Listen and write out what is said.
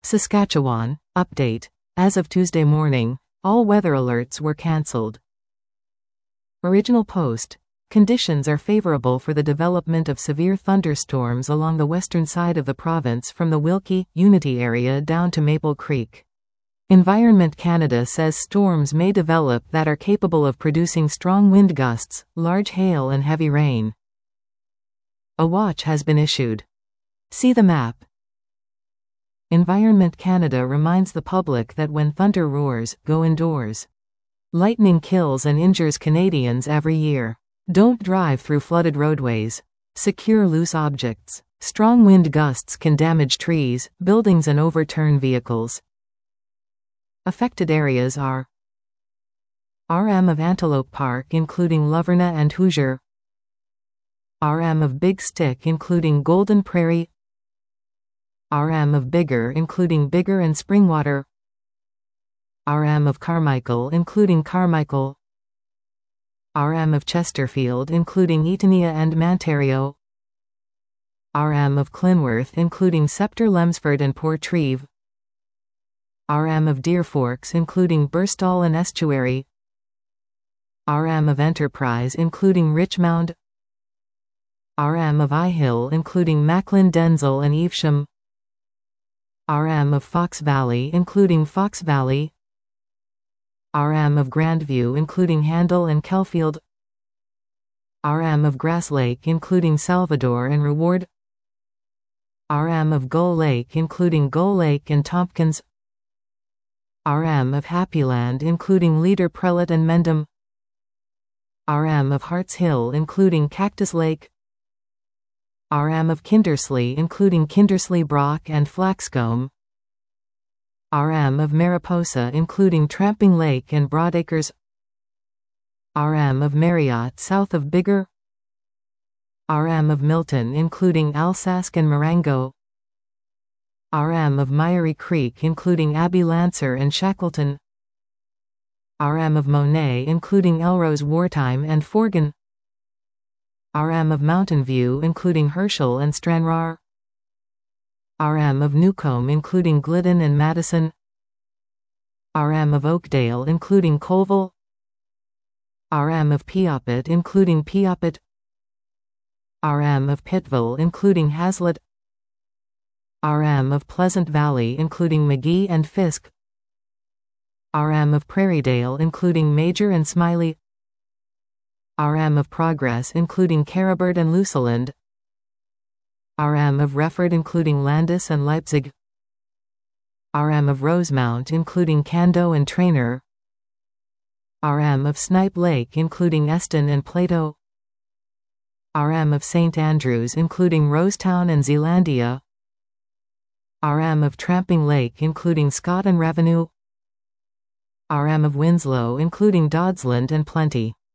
Saskatchewan, update. As of Tuesday morning, all weather alerts were cancelled. Original post. Conditions are favorable for the development of severe thunderstorms along the western side of the province from the Wilkie, Unity area down to Maple Creek. Environment Canada says storms may develop that are capable of producing strong wind gusts, large hail and heavy rain. A watch has been issued. See the map. Environment Canada reminds the public that when thunder roars, go indoors. Lightning kills and injures Canadians every year. Don't drive through flooded roadways. Secure loose objects. Strong wind gusts can damage trees, buildings and overturn vehicles. Affected areas are RM of Antelope Park including Loverna and Hoosier, RM of Big Stick including Golden Prairie, RM of Bigger including Bigger and Springwater, RM of Carmichael including Carmichael, RM of Chesterfield including Eatonia and Mantario, RM of Clinworth including Sceptre Lemsford and Portreeve, RM of Deer Forks including Burstall and Estuary, RM of Enterprise including Richmond, RM of Eyehill including Macklin Denzel and Evesham, RM of Fox Valley including Fox Valley, RM of Grandview including Handle and Kelfield, RM of Grass Lake including Salvador and Reward, RM of Gull Lake including Gull Lake and Tompkins, RM of Happyland including Leader Prelate and Mendham, RM of Harts Hill including Cactus Lake, RM of Kindersley including Kindersley Brock and Flaxcombe, RM of Mariposa including Tramping Lake and Broadacres, RM of Marriott south of Bigger, RM of Milton including Alsask and Marengo, RM of Myery Creek including Abbey Lancer and Shackleton, RM of Monet including Elrose Wartime and Forgan, RM of Mountain View including Herschel and Stranraer, RM of Newcomb including Glidden and Madison, RM of Oakdale including Colville, RM of Piopet including Piopet, RM of Pittville including Hazlitt, RM of Pleasant Valley including Magee and Fisk, RM of Prairiedale including Major and Smiley, RM of Progress including Caribert and Luseland, RM of Refford including Landis and Leipzig, RM of Rosemount including Cando and Trainer, RM of Snipe Lake including Eston and Plato, RM of St. Andrews including Rosetown and Zealandia, RM of Tramping Lake including Scott and Revenue, RM of Winslow including Dodsland and Plenty.